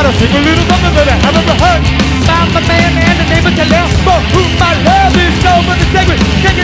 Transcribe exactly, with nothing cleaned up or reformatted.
gotta sing a little something that I haven't heard. Found the man and the neighbor to left, for whom my love is so but the sacred.